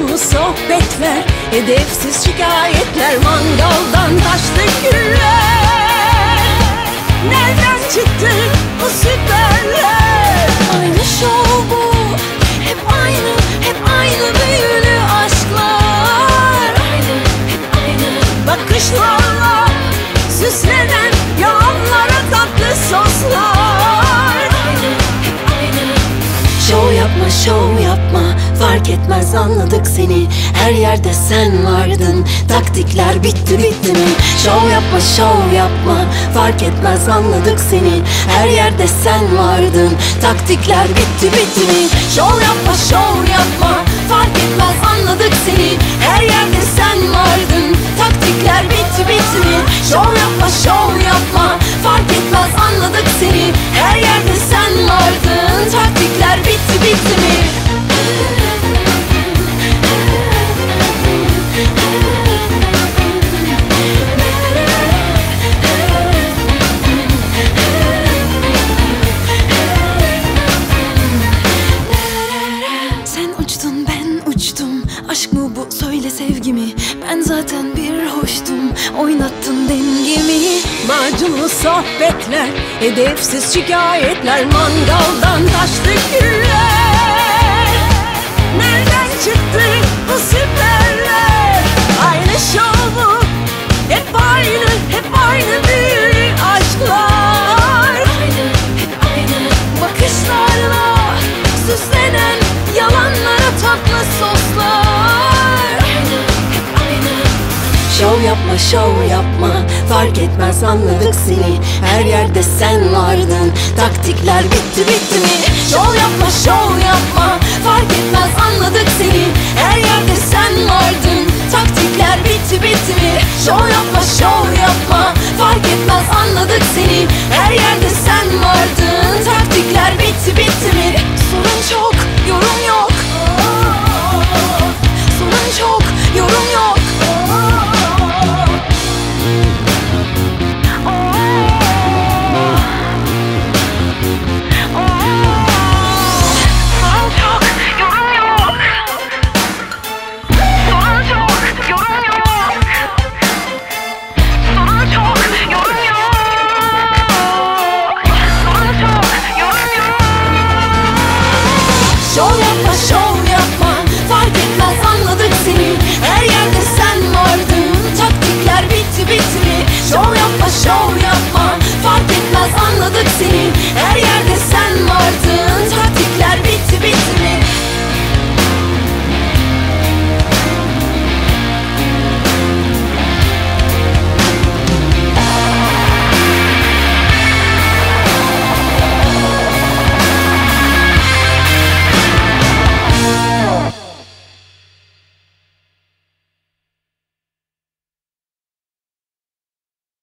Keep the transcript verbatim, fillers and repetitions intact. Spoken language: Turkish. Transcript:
Macunlu sohbetler, edepsiz şikayetler, mangaldan taştı güller. Nereden çıktı bu süperler? Aynı şov bu, hep aynı, hep aynı büyülü aşklar. Aynı, hep aynı bakışlarla süslenen yalanlara tatlı soslar. Aynı, hep aynı. Şov yapma, şov yapma, fark etmez anladık seni. Her yerde sen vardın, taktikler bitti bitti mi? Şov yapma, şov yapma, fark etmez anladık seni. Her yerde sen vardın, taktikler bitti bitti mi? Şov yapma, şov yapma, fark etmez anladık seni. Her yerde sen vardın, taktikler bitti bitti mi? Şov yapma, şov yapma, fark etmez anladık seni. Her yerde sen vardın, taktikler bitti bitti mi? Sen uçtun, ben uçtum. Aşk mı bu, söyle sevgimi? Ben zaten bir hoştum, oynattın dengemi. Macunlu sohbetler, edepsiz şikayetler, mangaldan taştı güller. Nereden çıktı bu süperler? Aynı şovu, hep aynı, hep aynı büyülü aşklar. Aynı, hep aynı bakışlarla süslenen yalanlara tatlı soslar. Aynı, hep aynı. Şov yapma, şov yapma, fark etmez anladık seni. Her yerde sen vardın, taktikler bitti bitti mi? Şov yapma, şov yapma,